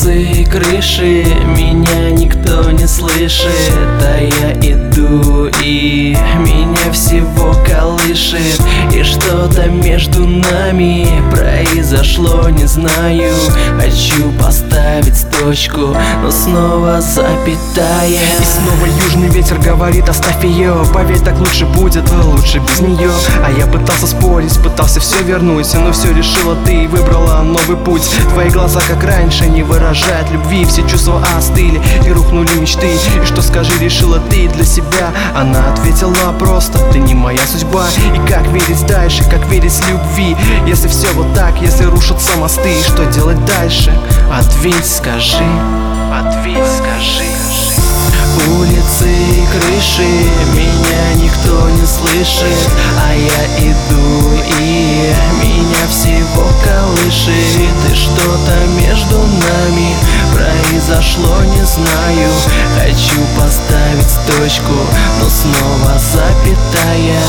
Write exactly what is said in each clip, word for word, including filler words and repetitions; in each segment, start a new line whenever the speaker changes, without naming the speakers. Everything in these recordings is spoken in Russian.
Улицы и крыши, меня никто не слышит, а я иду и меня всего колышет. И что-то между нами произошло, не знаю. Хочу поставить точку, но снова запятая.
И снова южный ветер говорит: оставь ее, поверь, так лучше будет, лучше без нее. А я пытался спорить, пытался все вернуть, но все решила ты и выбрала новый путь. Твои глаза, как раньше, не выражают любви, все чувства остыли и рухнули мечты. И что, скажи, решила ты для себя? Она ответила просто: ты не моя судьба. И как верить дальше, как верить любви, если все вот так, если рушатся мосты? Что делать дальше? Ответь, скажи, ответь, скажи.
Улицы и крыши, меня никто не слышит, а я иду и меня всего колышет. И что-то между нами произошло, не знаю. Хочу поставить точку, но снова запятая.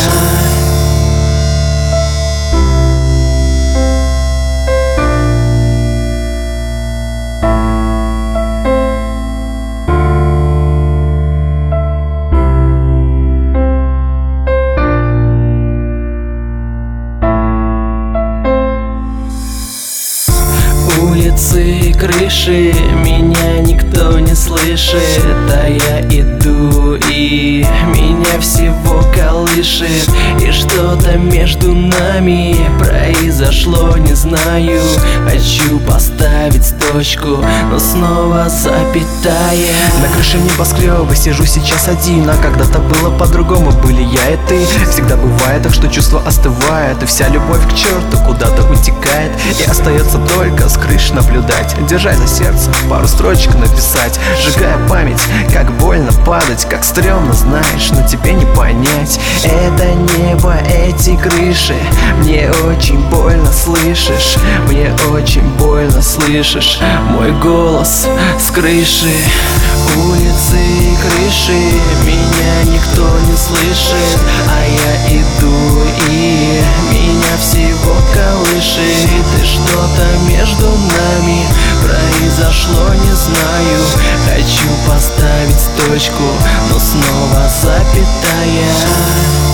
Улицы и крыши, меня никто не слышит, а я иду и меня всего колышет. И что-то между нами произошло, не знаю. Хочу поставить точку, но снова запятая.
На крыше небоскреба сижу сейчас один, а когда-то было по-другому, были я и ты. Всегда бывает так, что чувства остывают, и вся любовь к черту куда-то утекает. И остается только с крыш наблюдать, держать за сердце, пару строчек написать, сжигая память, как больно падать, как стрёмно, знаешь, но тебе не понять. Это небо, эти крыши, мне очень больно, слышишь? Мне очень больно, слышишь? Мой голос с крыши.
Улицы и крыши, меня никто не слышит, а я иду и меня всего колышет. И что-то между нами произошло, не знаю. Хочу поставить точку, но снова запятая.